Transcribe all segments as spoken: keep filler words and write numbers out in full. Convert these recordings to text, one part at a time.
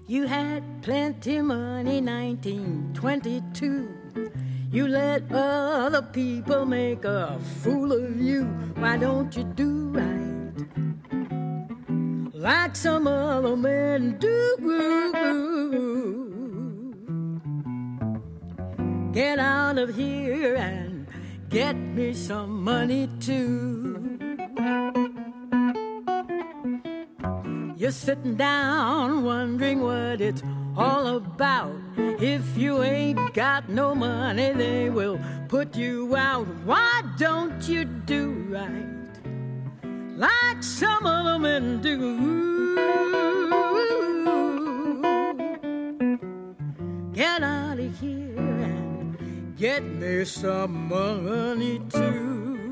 You had plenty money, nineteen twenty-two. You let other people make a fool of you. Why don't you do right like some other men do? Get out of here and get me some money too. You're sitting down wondering what it's all about. If you ain't got no money, they will put you out. Why don't you do right like some other men do? Get out of here and get me some money too.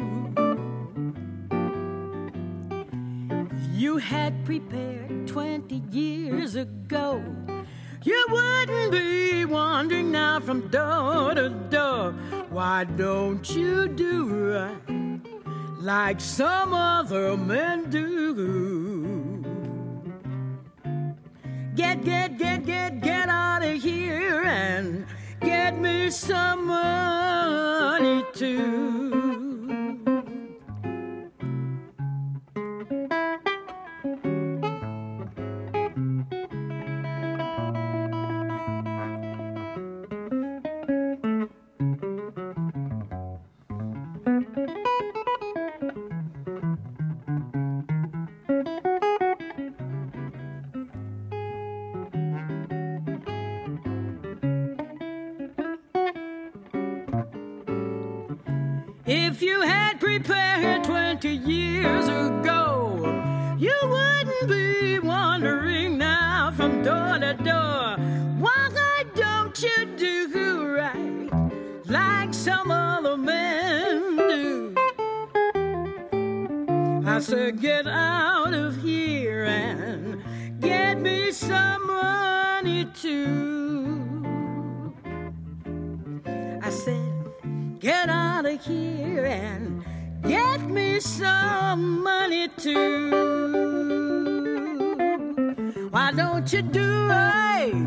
You had prepared twenty years ago, you wouldn't be wandering now from door to door. Why don't you do right like some other men do? Get, get, get, get, get out of here and get me some money too. If you had prepared twenty years ago, you wouldn't be wandering now from door to door. Why don't you do right like some other men do? I said get out of here and get me some money too. I said get out of here and get me some money too. Why don't you do right